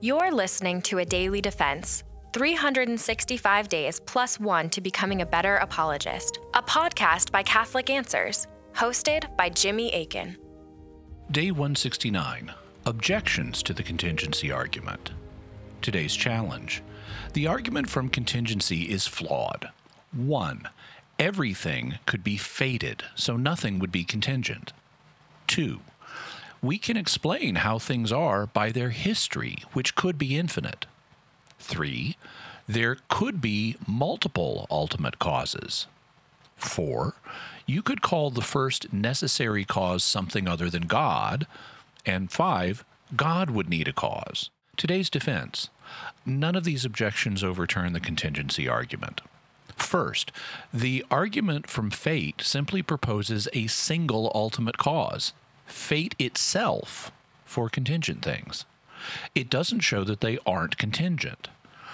You're listening to A Daily Defense, 365 days plus one to becoming a better apologist, a podcast by Catholic Answers, hosted by Jimmy Akin. Day 169, Objections to the Contingency Argument. Today's challenge. The argument from contingency is flawed. 1. Everything could be fated, so nothing would be contingent. 2. We can explain how things are by their history, which could be infinite. 3. There could be multiple ultimate causes. 4. You could call the first necessary cause something other than God. And 5. God would need a cause. Today's defense. None of these objections overturn the contingency argument. First, the argument from fate simply proposes a single ultimate cause, fate itself, for contingent things. It doesn't show that they aren't contingent.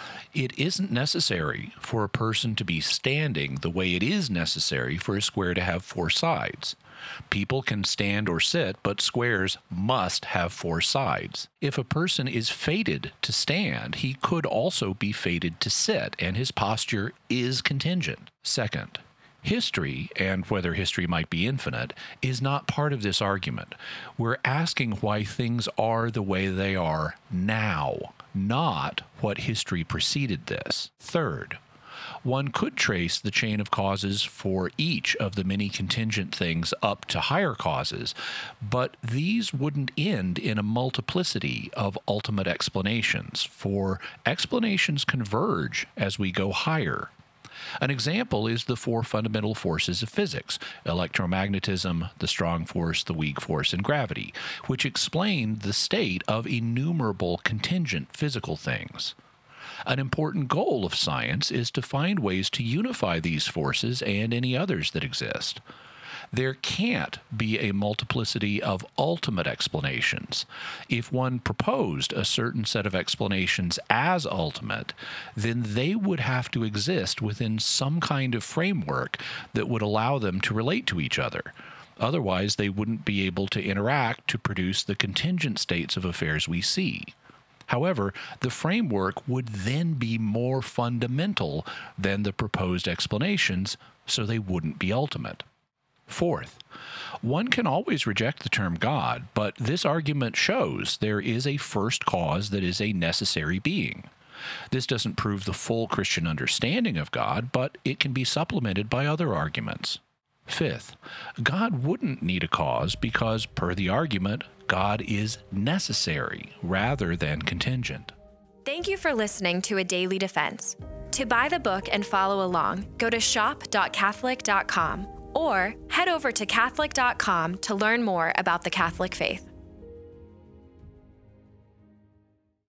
It isn't necessary for a person to be standing the way it is necessary for a square to have four sides. People can stand or sit, but squares must have four sides. If a person is fated to stand, he could also be fated to sit, and his posture is contingent. Second, history, and whether history might be infinite, is not part of this argument. We're asking why things are the way they are now, not what history preceded this. Third, one could trace the chain of causes for each of the many contingent things up to higher causes, but these wouldn't end in a multiplicity of ultimate explanations, for explanations converge as we go higher. An example is the four fundamental forces of physics: electromagnetism, the strong force, the weak force, and gravity, which explain the state of innumerable contingent physical things. An important goal of science is to find ways to unify these forces and any others that exist. There can't be a multiplicity of ultimate explanations. If one proposed a certain set of explanations as ultimate, then they would have to exist within some kind of framework that would allow them to relate to each other. Otherwise, they wouldn't be able to interact to produce the contingent states of affairs we see. However, the framework would then be more fundamental than the proposed explanations, so they wouldn't be ultimate. Fourth, one can always reject the term God, but this argument shows there is a first cause that is a necessary being. This doesn't prove the full Christian understanding of God, but it can be supplemented by other arguments. Fifth, God wouldn't need a cause because, per the argument, God is necessary rather than contingent. Thank you for listening to A Daily Defense. To buy the book and follow along, go to shop.catholic.com or head over to catholic.com to learn more about the Catholic faith.